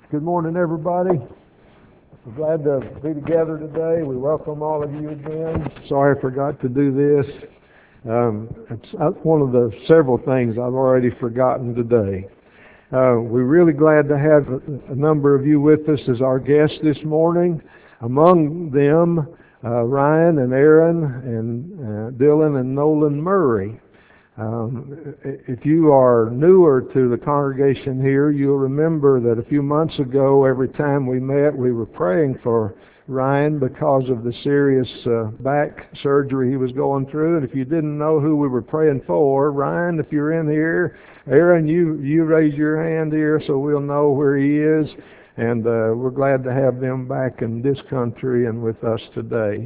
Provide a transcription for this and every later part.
Good morning, everybody. We're glad to be together today. We welcome all of you again. Sorry I forgot to do this. It's one of the several things I've already forgotten today. We're really glad to have a number of you with us as our guests this morning. Among them, Ryan and Aaron and Dylan and Nolan Murray. If you are newer to the congregation here, you'll remember that a few months ago, every time we met, we were praying for Ryan because of the serious back surgery he was going through. And if you didn't know who we were praying for, Ryan, if you're in here, Aaron, you raise your hand here so we'll know where he is. And we're glad to have them back in this country and with us today.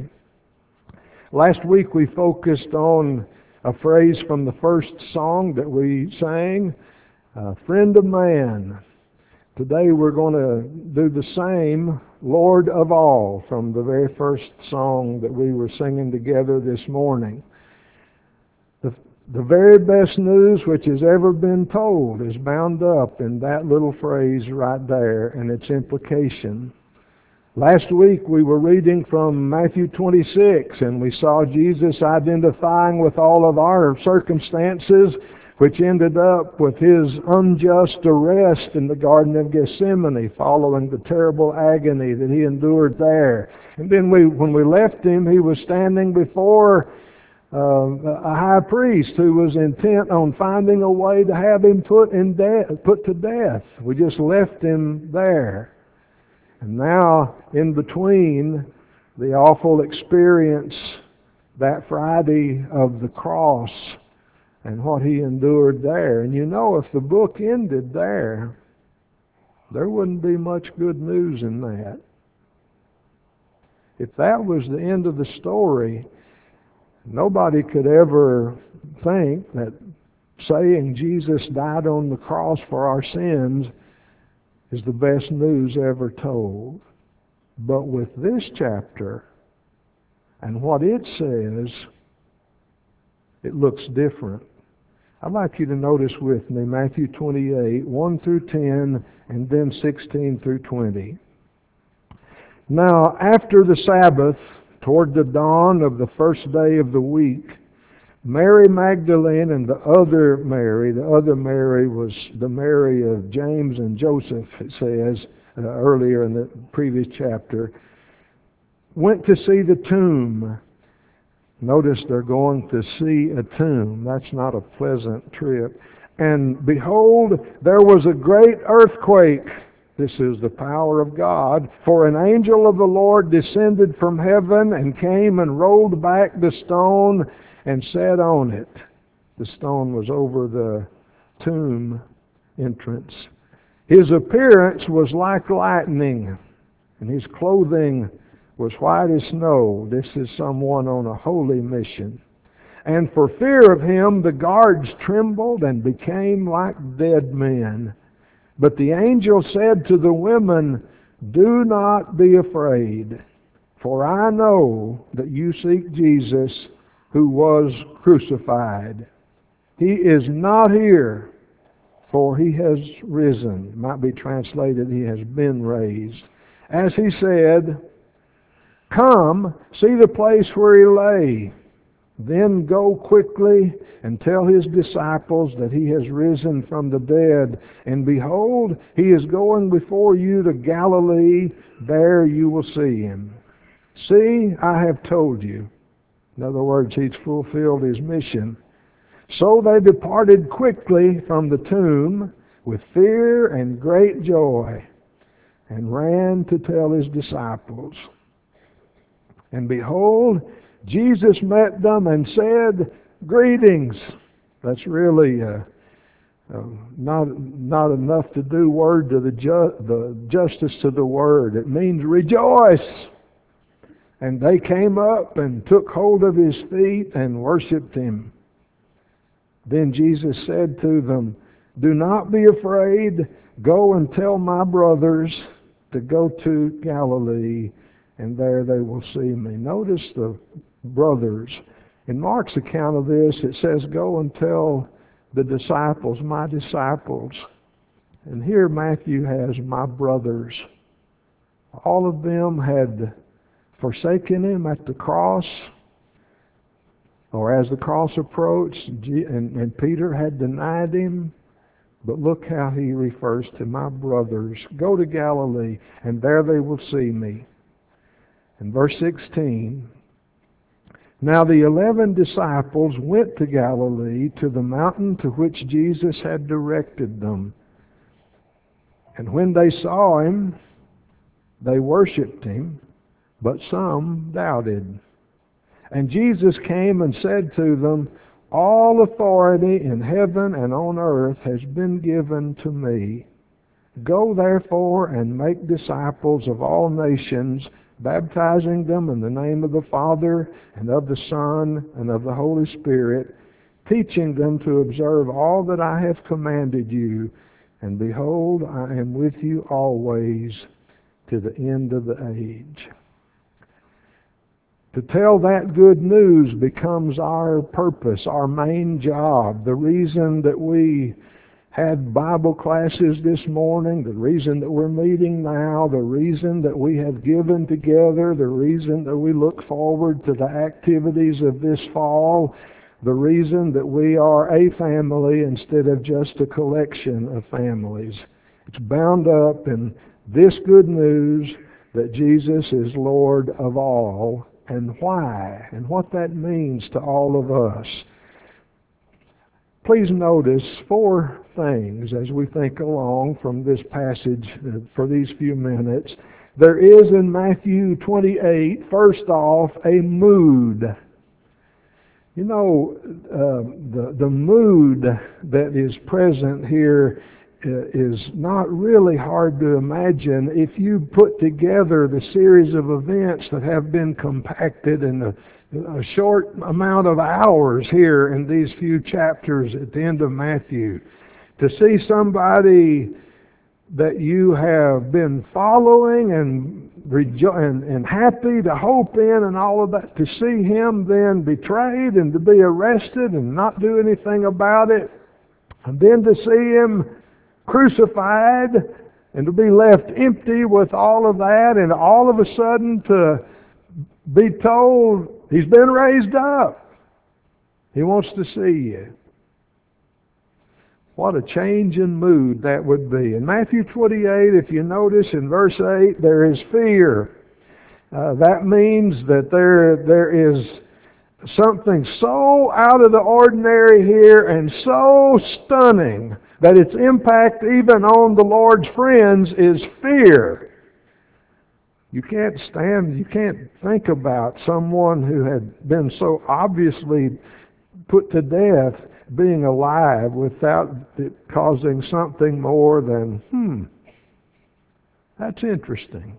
Last week we focused on a phrase from the first song that we sang, Friend of Man. Today we're going to do the same, Lord of All, from the very first song that we were singing together this morning. The very best news which has ever been told is bound up in that little phrase right there and its implication. Last week we were reading from Matthew 26 and we saw Jesus identifying with all of our circumstances, which ended up with his unjust arrest in the Garden of Gethsemane following the terrible agony that he endured there. And then when we left him, he was standing before a high priest who was intent on finding a way to have him put to death. We just left him there. And now, in between the awful experience that Friday of the cross and what he endured there, and you know, if the book ended there wouldn't be much good news in that. If that was the end of the story, nobody could ever think that saying Jesus died on the cross for our sins is the best news ever told. But with this chapter and what it says, it looks different. I'd like you to notice with me Matthew 28, 1 through 10, and then 16 through 20. Now, after the Sabbath, toward the dawn of the first day of the week, Mary Magdalene and the other Mary was the Mary of James and Joseph, it says earlier in the previous chapter, went to see the tomb. Notice they're going to see a tomb. That's not a pleasant trip. And behold, there was a great earthquake. This is the power of God. For an angel of the Lord descended from heaven and came and rolled back the stone and sat on it. The stone was over the tomb entrance. His appearance was like lightning, and his clothing was white as snow. This is someone on a holy mission. And for fear of him, the guards trembled and became like dead men. But the angel said to the women, "Do not be afraid, for I know that you seek Jesus, who was crucified. He is not here, for he has risen." It might be translated, he has been raised. As he said, "Come, see the place where he lay. Then go quickly and tell his disciples that he has risen from the dead. And behold, he is going before you to Galilee. There you will see him. See, I have told you." In other words, he's fulfilled his mission. So they departed quickly from the tomb with fear and great joy and ran to tell his disciples. And behold, Jesus met them and said, "Greetings." That's really not enough to do word to the justice to the word. It means rejoice. And they came up and took hold of his feet and worshiped him. Then Jesus said to them, "Do not be afraid. Go and tell my brothers to go to Galilee, and there they will see me." Notice the brothers. In Mark's account of this, it says, "Go and tell the disciples, my disciples." And here Matthew has my brothers. All of them had forsaken him at the cross, or as the cross approached, and Peter had denied him. But look how he refers to my brothers. Go to Galilee, and there they will see me. In verse 16, now the 11 disciples went to Galilee, to the mountain to which Jesus had directed them. And when they saw him, they worshipped him, but some doubted. And Jesus came and said to them, all authority in heaven and on earth has been given to me. Go therefore and make disciples of all nations, baptizing them in the name of the Father and of the Son and of the Holy Spirit, teaching them to observe all that I have commanded you. And behold, I am with you always to the end of the age. To tell that good news becomes our purpose, our main job. The reason that we had Bible classes this morning, the reason that we're meeting now, the reason that we have given together, the reason that we look forward to the activities of this fall, the reason that we are a family instead of just a collection of families. It's bound up in this good news that Jesus is Lord of all, and why, and what that means to all of us. Please notice 4 things as we think along from this passage for these few minutes. There is in Matthew 28, first off, a mood. You know, the mood that is present here is not really hard to imagine if you put together the series of events that have been compacted in a short amount of hours here in these few chapters at the end of Matthew. To see somebody that you have been following and happy to hope in and all of that, to see him then betrayed and to be arrested and not do anything about it, and then to see him crucified and to be left empty with all of that, and all of a sudden to be told he's been raised up. He wants to see you. What a change in mood that would be. In Matthew 28, if you notice in verse 8, there is fear. That means that there is something so out of the ordinary here and so stunning that its impact even on the Lord's friends is fear. You can't think about someone who had been so obviously put to death being alive without it causing something more than, that's interesting.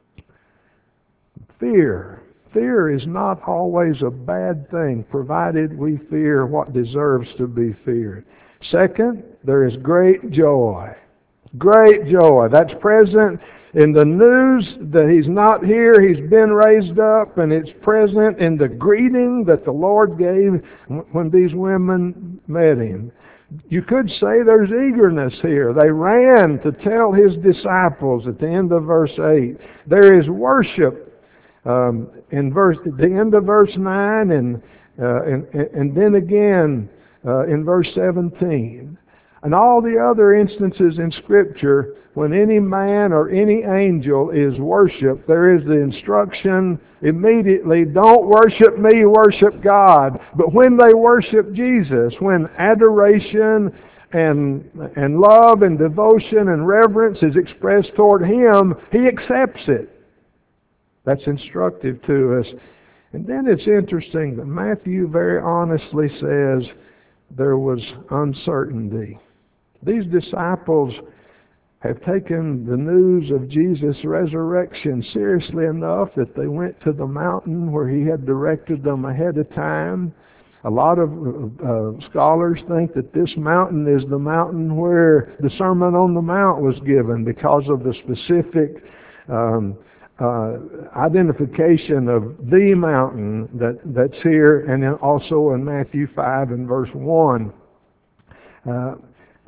Fear. Fear is not always a bad thing, provided we fear what deserves to be feared. Second, there is great joy. Great joy. That's present in the news that he's not here, he's been raised up, and it's present in the greeting that the Lord gave when these women met him. You could say there's eagerness here. They ran to tell his disciples at the end of verse 8. There is worship at the end of verse 9 and then again in verse 17. And all the other instances in Scripture, when any man or any angel is worshipped, there is the instruction immediately, don't worship me, worship God. But when they worship Jesus, when adoration and love and devotion and reverence is expressed toward Him, He accepts it. That's instructive to us. And then it's interesting that Matthew very honestly says there was uncertainty. These disciples have taken the news of Jesus' resurrection seriously enough that they went to the mountain where He had directed them ahead of time. A lot of scholars think that this mountain is the mountain where the Sermon on the Mount was given because of the specific identification of the mountain that's here, and then also in Matthew 5 and verse 1.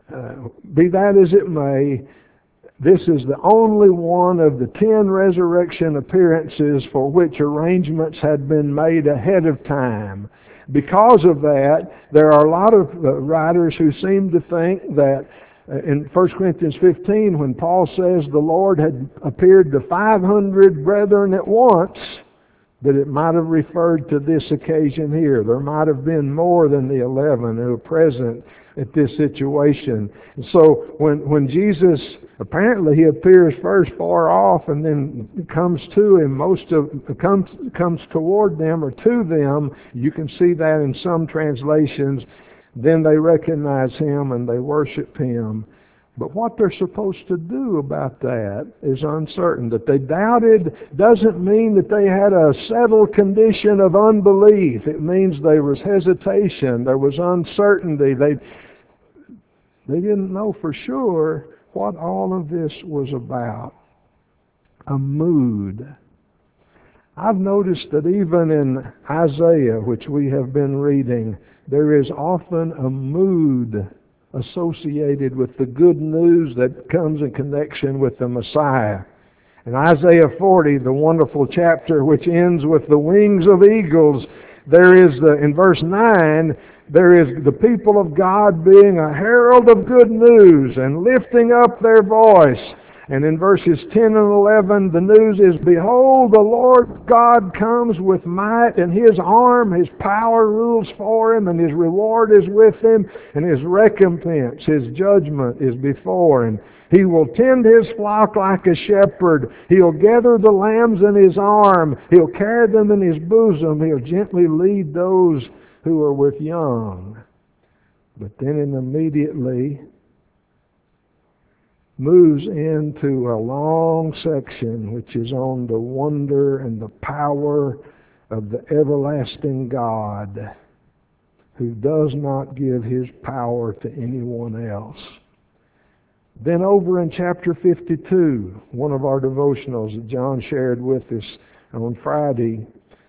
Be that as it may, this is the only one of the 10 resurrection appearances for which arrangements had been made ahead of time. Because of that, there are a lot of writers who seem to think that in 1 Corinthians 15, when Paul says the Lord had appeared to 500 brethren at once, that it might have referred to this occasion here. There might have been more than the 11 who were present at this situation. And so when Jesus, apparently he appears first far off and then comes to him, comes toward them or to them, you can see that in some translations, then they recognize him and they worship him. But what they're supposed to do about that is uncertain. That they doubted doesn't mean that they had a settled condition of unbelief. It means there was hesitation, there was uncertainty. They didn't know for sure what all of this was about. A mood. I've noticed that even in Isaiah, which we have been reading, there is often a mood associated with the good news that comes in connection with the Messiah. In Isaiah 40, the wonderful chapter which ends with the wings of eagles, there is in verse 9, there is the people of God being a herald of good news and lifting up their voice. And in verses 10 and 11, the news is, behold, the Lord God comes with might, and his arm, his power rules for him, and his reward is with him, and his recompense, his judgment is before him. He will tend his flock like a shepherd. He'll gather the lambs in his arm. He'll carry them in his bosom. He'll gently lead those who are with young. But then immediately moves into a long section which is on the wonder and the power of the everlasting God, who does not give his power to anyone else. Then over in chapter 52, one of our devotionals that John shared with us on Friday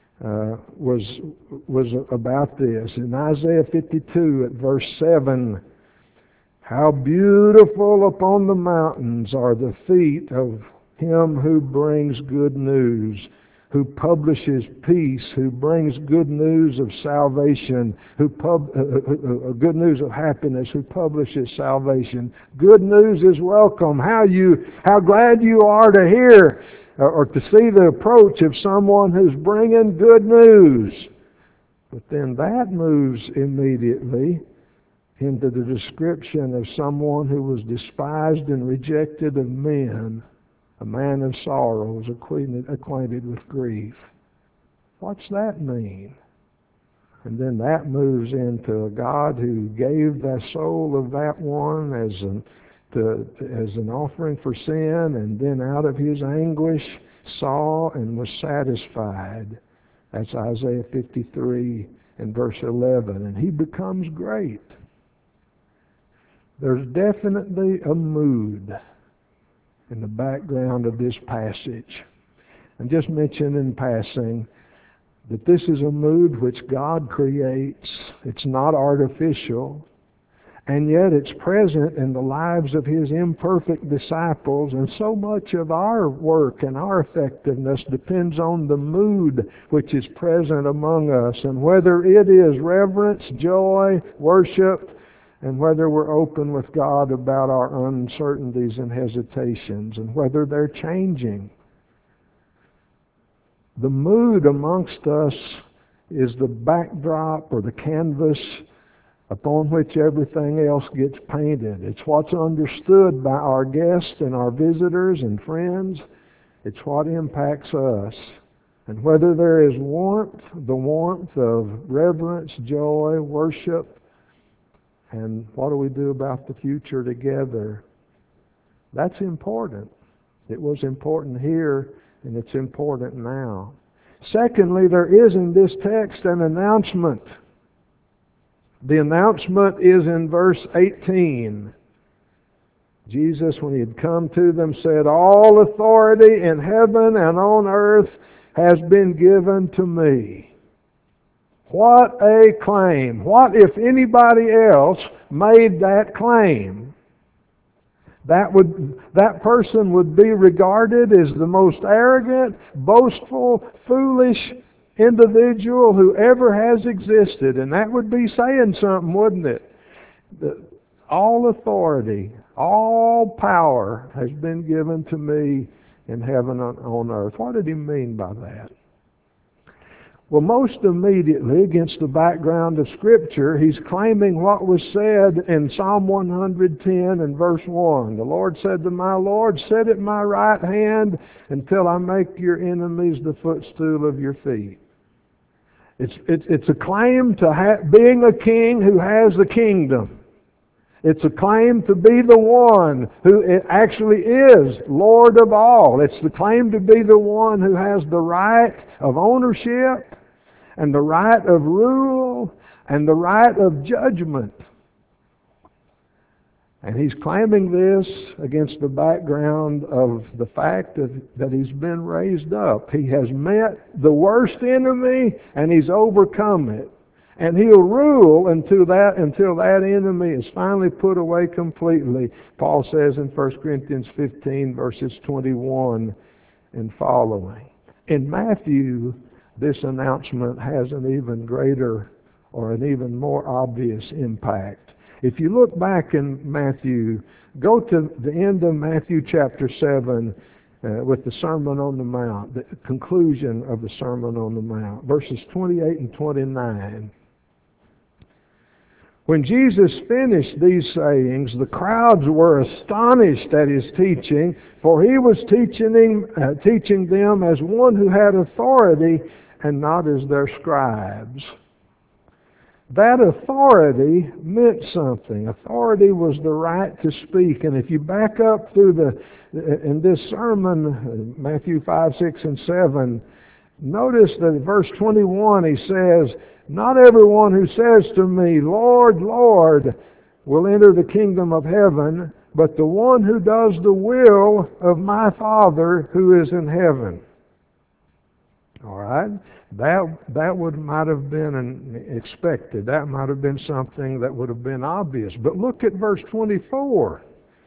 was about this. In Isaiah 52 at verse 7, how beautiful upon the mountains are the feet of him who brings good news, who publishes peace, who brings good news of salvation, good news of happiness, who publishes salvation. Good news is welcome. How glad you are to hear or to see the approach of someone who's bringing good news. But then that moves immediately into the description of someone who was despised and rejected of men, a man of sorrows, acquainted with grief. What's that mean? And then that moves into a God who gave the soul of that one as an offering for sin, and then out of his anguish saw and was satisfied. That's Isaiah 53 and verse 11. And he becomes great. There's definitely a mood in the background of this passage. And just mention in passing that this is a mood which God creates. It's not artificial. And yet it's present in the lives of his imperfect disciples. And so much of our work and our effectiveness depends on the mood which is present among us. And whether it is reverence, joy, worship, and whether we're open with God about our uncertainties and hesitations, and whether they're changing. The mood amongst us is the backdrop or the canvas upon which everything else gets painted. It's what's understood by our guests and our visitors and friends. It's what impacts us. And whether there is warmth, the warmth of reverence, joy, worship, and what do we do about the future together? That's important. It was important here, and it's important now. Secondly, there is in this text an announcement. The announcement is in verse 18. Jesus, when he had come to them, said, all authority in heaven and on earth has been given to me. What a claim. What if anybody else made that claim? That person would be regarded as the most arrogant, boastful, foolish individual who ever has existed. And that would be saying something, wouldn't it? All authority, all power has been given to me in heaven and on earth. What did he mean by that? Well, most immediately, against the background of Scripture, he's claiming what was said in Psalm 110 and verse 1. The Lord said to my Lord, sit at my right hand until I make your enemies the footstool of your feet. It's a claim to being a king who has the kingdom. It's a claim to be the one who actually is Lord of all. It's the claim to be the one who has the right of ownership and the right of rule and the right of judgment. And he's claiming this against the background of the fact that he's been raised up. He has met the worst enemy and he's overcome it. And he'll rule until that enemy is finally put away completely. Paul says in 1 Corinthians 15, verses 21 and following. In Matthew, this announcement has an even greater or an even more obvious impact. If you look back in Matthew, go to the end of Matthew chapter 7 with the Sermon on the Mount, the conclusion of the Sermon on the Mount, verses 28 and 29. When Jesus finished these sayings, the crowds were astonished at his teaching, for he was teaching them as one who had authority and not as their scribes. That authority meant something. Authority was the right to speak. And if you back up through in this sermon, Matthew 5, 6, and 7, notice that in verse 21 he says, not everyone who says to me, Lord, Lord, will enter the kingdom of heaven, but the one who does the will of my Father who is in heaven. All right? That might have been expected. That might have been something that would have been obvious. But look at verse 24.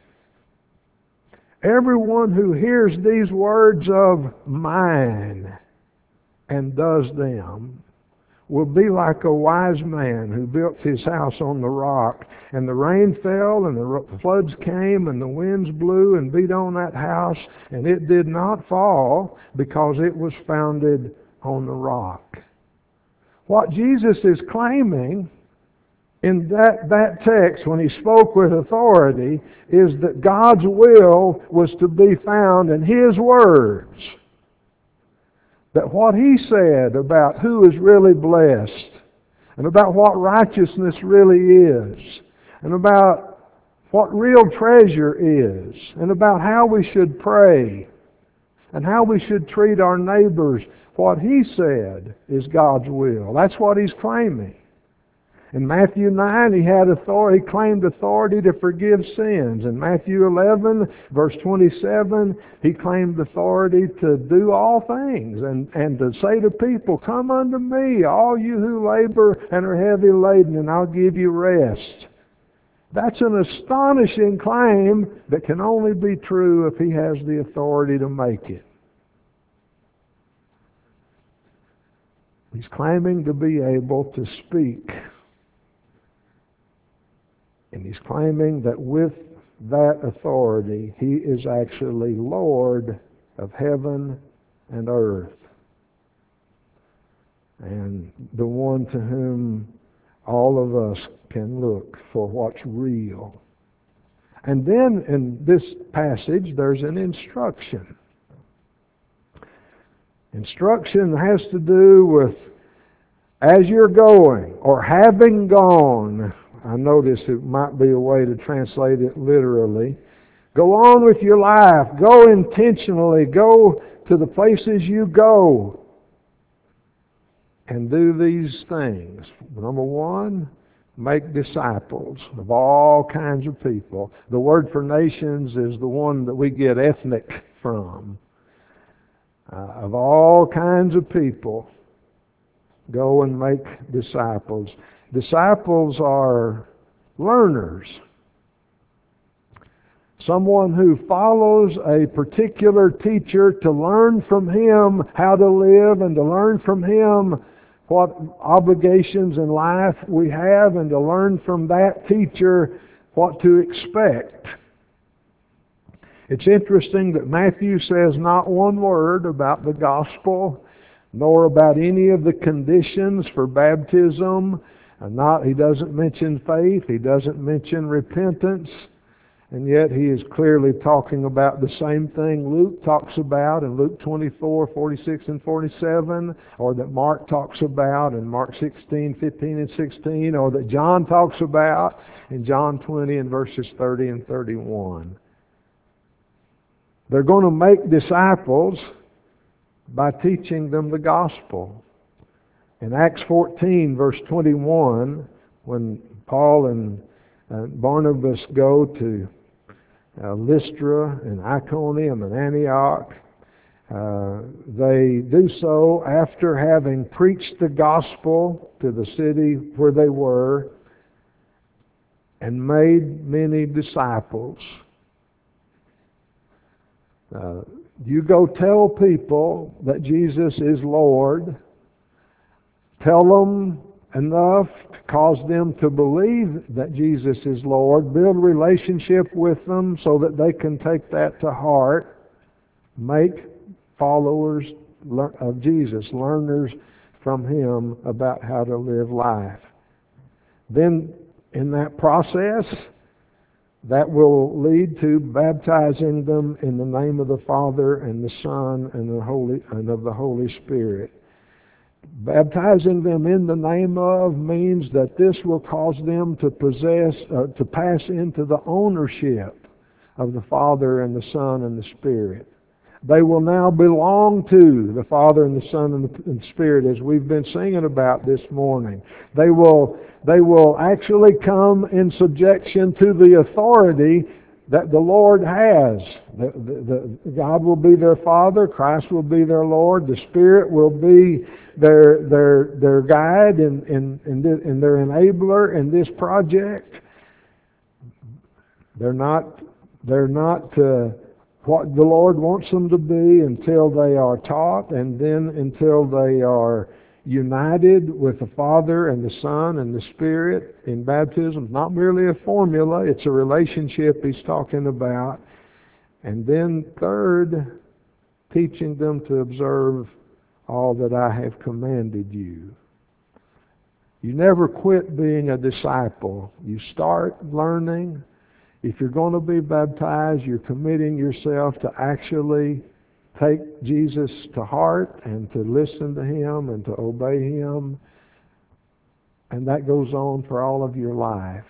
Everyone who hears these words of mine and does them will be like a wise man who built his house on the rock. And the rain fell, and the floods came, and the winds blew and beat on that house, and it did not fall because it was founded on the rock. What Jesus is claiming in that text, when he spoke with authority, is that God's will was to be found in his words. That what he said about who is really blessed, and about what righteousness really is, and about what real treasure is, and about how we should pray, and how we should treat our neighbors, what he said is God's will. That's what he's claiming. In Matthew 9, he claimed authority to forgive sins. In Matthew 11, verse 27, he claimed authority to do all things and to say to people, come unto me, all you who labor and are heavy laden, and I'll give you rest. That's an astonishing claim that can only be true if he has the authority to make it. He's claiming to be able to speak. And he's claiming that with that authority, he is actually Lord of heaven and earth. And the one to whom all of us can look for what's real. And then in this passage, there's an instruction. Instruction has to do with as you're going or having gone. I notice it might be a way to translate it literally. Go on with your life. Go intentionally. Go to the places you go. And do these things. Number one, make disciples of all kinds of people. The word for nations is the one that we get ethnic from. Of all kinds of people. Go and make disciples. Disciples are learners. Someone who follows a particular teacher to learn from him how to live and to learn from him what obligations in life we have and to learn from that teacher what to expect. It's interesting that Matthew says not one word about the gospel, nor about any of the conditions for baptism. He doesn't mention faith, he doesn't mention repentance, and yet he is clearly talking about the same thing Luke talks about in Luke 24, 46 and 47, or that Mark talks about in Mark 16, 15 and 16, or that John talks about in John 20 and verses 30 and 31. They're going to make disciples by teaching them the gospel. In Acts 14, verse 21, when Paul and Barnabas go to Lystra and Iconium and Antioch, they do so after having preached the gospel to the city where they were and made many disciples. You go tell people that Jesus is Lord. Tell them enough to cause them to believe that Jesus is Lord. Build relationship with them so that they can take that to heart. Make followers of Jesus, learners from Him about how to live life. Then in that process, that will lead to baptizing them in the name of the Father and the Son and of the Holy Spirit. Baptizing them in the name of means that this will cause them to to pass into the ownership of the Father and the Son and the Spirit. They will now belong to the Father and the Son and the Spirit, as we've been singing about this morning. They will actually come in subjection to the authority that the Lord has. God will be their Father, Christ will be their Lord, the Spirit will be their guide and their enabler in this project. They're not what the Lord wants them to be until they are taught, and then until they are united with the Father and the Son and the Spirit in baptism. Not merely a formula, it's a relationship he's talking about. And then third, teaching them to observe all that I have commanded you. You never quit being a disciple. You start learning. If you're going to be baptized, you're committing yourself to actually take Jesus to heart and to listen to Him and to obey Him. And that goes on for all of your life.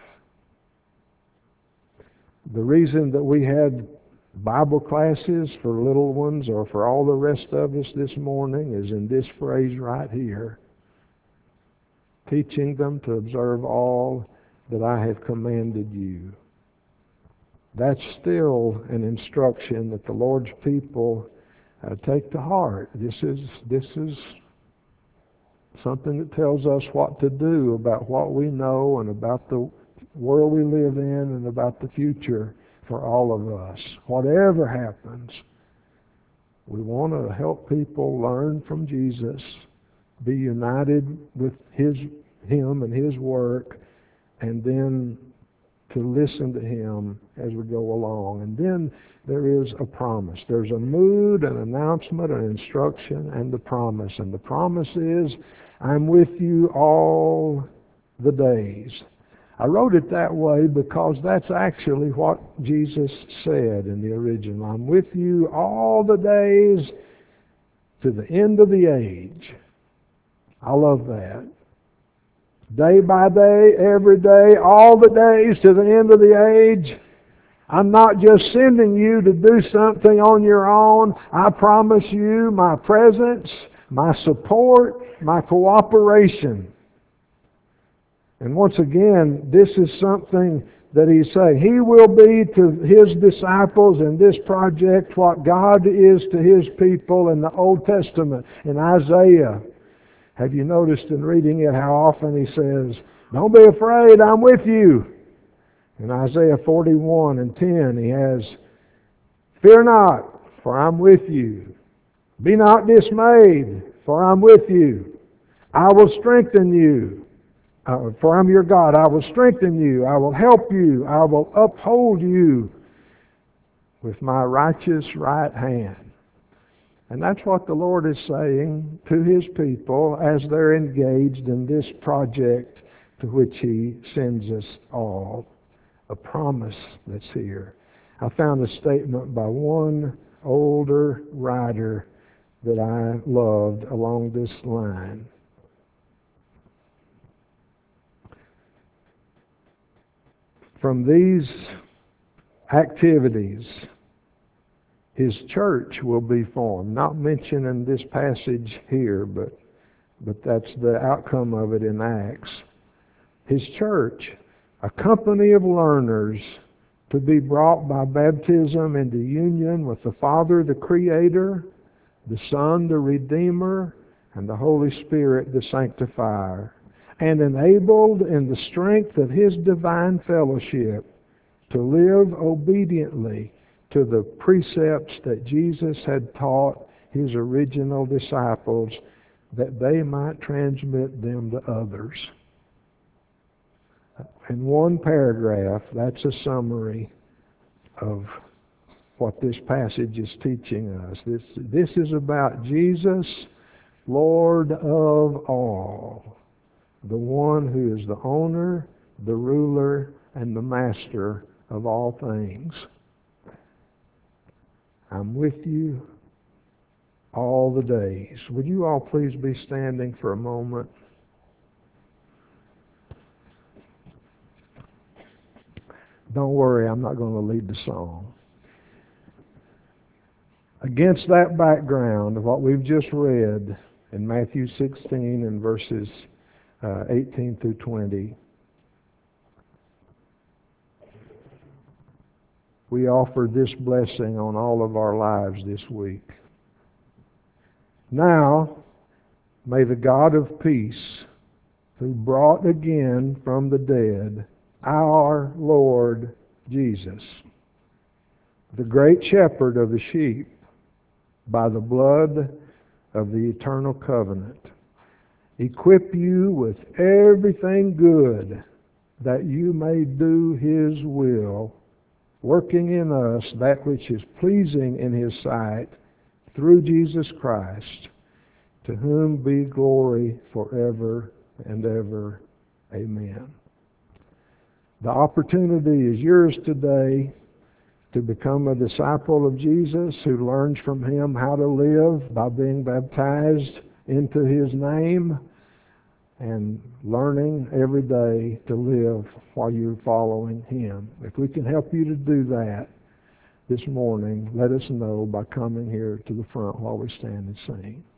The reason that we had Bible classes for little ones or for all the rest of us this morning is in this phrase right here. Teaching them to observe all that I have commanded you. That's still an instruction that the Lord's people take to heart. This is something that tells us what to do about what we know and about the world we live in and about the future for all of us. Whatever happens, we want to help people learn from Jesus, be united with Him and His work, and then to listen to Him as we go along. And then there is a promise. There's a mood, an announcement, an instruction, and the promise. And the promise is, I'm with you all the days. I wrote it that way because that's actually what Jesus said in the original. I'm with you all the days to the end of the age. I love that. Day by day, every day, all the days to the end of the age. I'm not just sending you to do something on your own. I promise you my presence, my support, my cooperation. And once again, this is something that He's saying. He will be to His disciples in this project what God is to His people in the Old Testament, in Isaiah. Have you noticed in reading it how often he says, "Don't be afraid, I'm with you"? In Isaiah 41:10 he has, "Fear not, for I'm with you. Be not dismayed, for I'm with you. I will strengthen you, for I'm your God. I will strengthen you. I will help you. I will uphold you with my righteous right hand." And that's what the Lord is saying to His people as they're engaged in this project to which He sends us all. A promise that's here. I found a statement by one older writer that I loved along this line. From these activities, His church will be formed. Not mentioned in this passage here, but that's the outcome of it in Acts. His church, a company of learners to be brought by baptism into union with the Father, the Creator, the Son, the Redeemer, and the Holy Spirit, the Sanctifier, and enabled in the strength of His divine fellowship to live obediently to the precepts that Jesus had taught His original disciples, that they might transmit them to others. In one paragraph, that's a summary of what this passage is teaching us. This is about Jesus, Lord of all, the one who is the owner, the ruler, and the master of all things. I'm with you all the days. Would you all please be standing for a moment? Don't worry, I'm not going to lead the song. Against that background of what we've just read in Matthew 16 and verses 18 through 20, we offer this blessing on all of our lives this week. Now, may the God of peace, who brought again from the dead our Lord Jesus, the great shepherd of the sheep, by the blood of the eternal covenant, equip you with everything good that you may do His will, working in us that which is pleasing in His sight, through Jesus Christ, to whom be glory forever and ever. Amen. The opportunity is yours today to become a disciple of Jesus who learns from Him how to live by being baptized into His name and learning every day to live while you're following Him. If we can help you to do that this morning, let us know by coming here to the front while we stand and sing.